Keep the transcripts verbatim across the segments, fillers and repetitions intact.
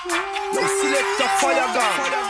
Yo, select a fire gun.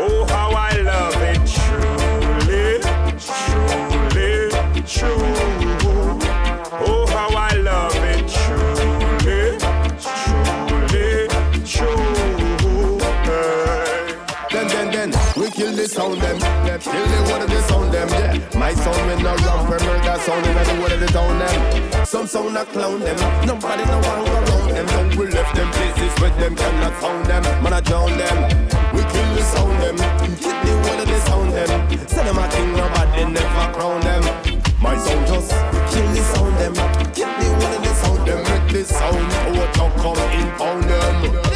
True. town them. Kill the one of the sound them, yeah. My sound when no ramp and murder sound in the one of the town them. Some sound a clown them, nobody no one go around them. Now we left them places where them cannot found them. Man I drown them, we kill the sound them. Kill the one of the sound them. Say them a king no bad, they never crown them. My sound just kill the sound them. Kill the one of the sound them. Make the sound power to come in pound them.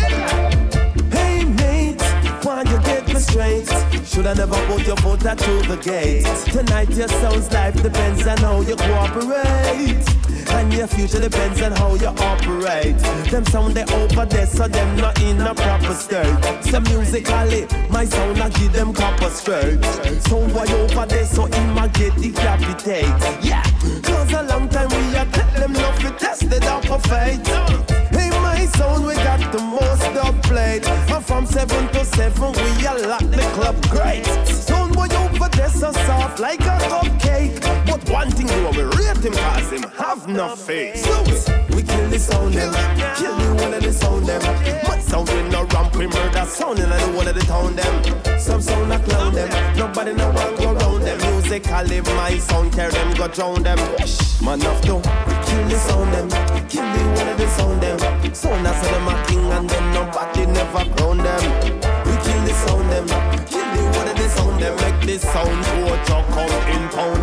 Hey mate, why you get me straight? Should I never put your foot out to the gate? Tonight your sound's life depends on how you cooperate. And your future depends on how you operate. Them sound they over there, so them not in a proper state. So musically, my sound I give them copper straight. Sound boy over there, so in my get decapitate. Yeah, cause a long time we are tell them not to test it out for fate. Hey, my sound we got the most up played. And from seven to seven we are lock the club great. Sound boy over there so soft like a cupcake. But one thing do we rate him cause him have no face. So we kill the sound them, kill the one of the sound them. My sound in no ramp we murder sound in the one of the town them. Some sound a clown them, nobody no one go round them. Musically my sound carry them go drown them. Man of to kill the sound them, kill the one of the sound them. Sound as them a king and then nobody never crown them. We kill the sound them, kill the one of the sound them. Make the sound go to come in pound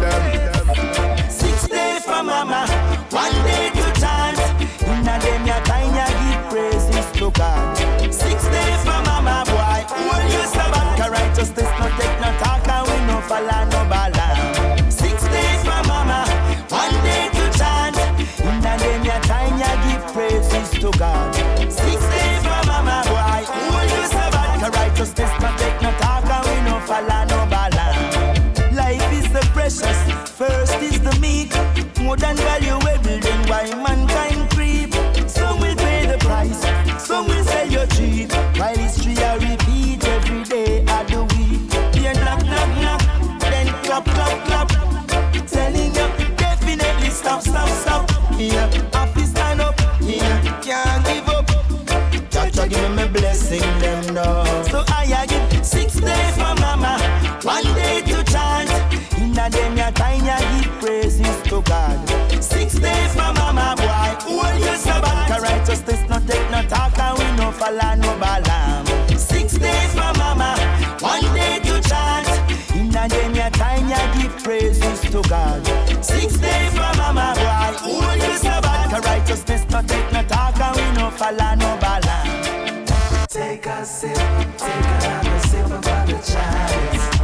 them. Six days for mama, one day two times. In a them ya time ya give praises to God. Six days for mama boy, all you servant. Cause righteousness no take no talk and we no follow no balam. Six days for mama, one day two times. In a them ya time ya give praises to God. Six days for mama boy, all you servant. Cause righteousness no take no talk and we no follow no balam. Life is the precious, first is the meek. More than valuable than why mankind creep. Some will pay the price, some will sell you cheap. While history I repeat every day of the week. Here knock, knock, knock, then clap, clap, clap. Telling you, definitely stop, stop, stop. Here, have to stand up, here, can't give up. Jah give me my blessing, them no. So I give six days for mama, one day to chance. In a them ya time ya give praises to God. Six days for mama boy, all you servant. Cause righteousness no take no talk and we no follow no balam. Six days for mama, one day to chance. In a them ya time ya give praises to God. Six days for mama boy, all you servant. Cause righteousness no take no talk and we no follow no balam. Take a sip, take another sip of the chalice.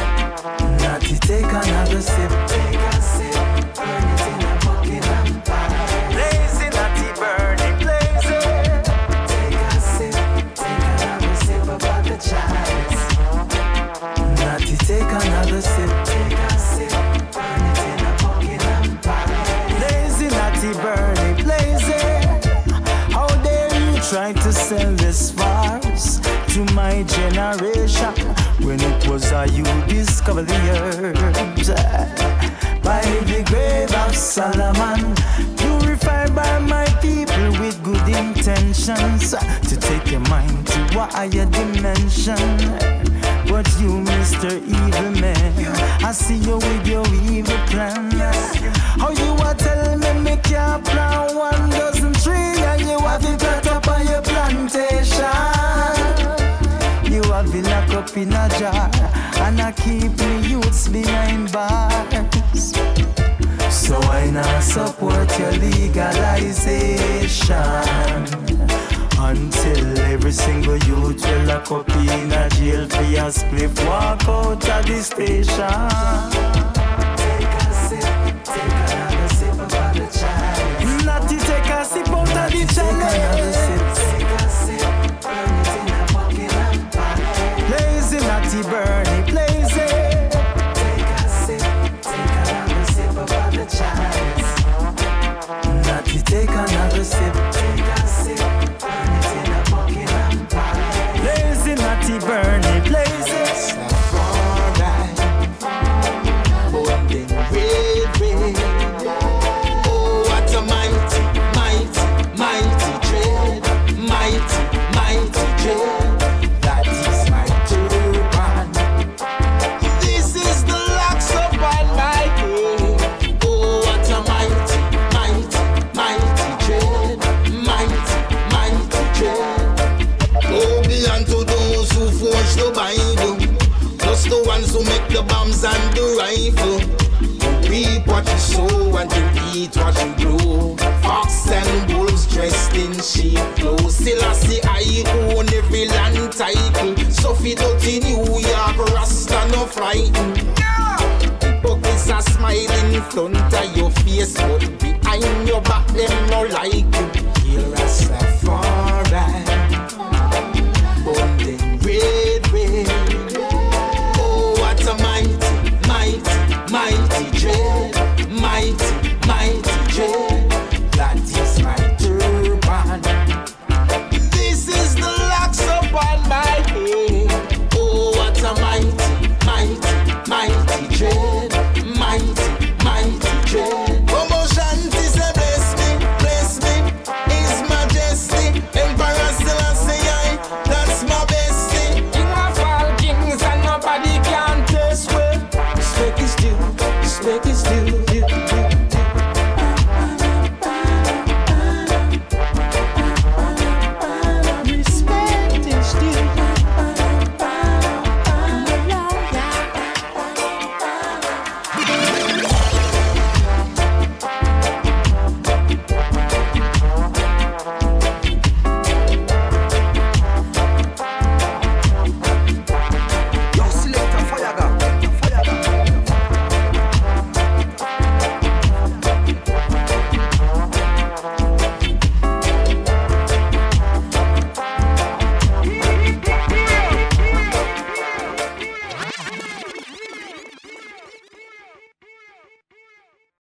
Natty, take another sip, take a sip, burn it in a bucket and pie. Lazy Natty, burn it, lazy. Take a sip, take another sip of the chalice. Natty, take another sip, take a sip, burn it in a bucket and pie. Lazy Natty, burn it, lazy. How dare you try to sell this farce to my generation when it was I you discovered the herbs by the grave of Solomon, purified by my people with good intentions to take your mind to a higher dimension. But you, Mister Evil Man, I see you with your evil plans. How you are telling me make your plan one dozen tree and you have it cut up on your plantation. You have it locked up in a jar and I keep me youths behind bars. So I now support your legalization until every single youth will lock up in a jail for your spliff walk out of the station. Take a sip, take another sip of the chalice. Natty, take a sip out of the chalice. Take a sip, burn it in a bucket and pie. Lazy Natty, burn it, lazy. Take a sip, take another sip of the chalice. Natty, take another sip. Take a sip, burn it in a bucket and pie. Lazy Natty, burn it, lazy. Alright, guns and the rifle. You reap what you sow and you eat what you grow. Fox and wolves dressed in sheep clothes. Still I see I own every land title. So fit out in New York, Rasta no frightened. Hypocrites are smiling in front of your face, but behind your back them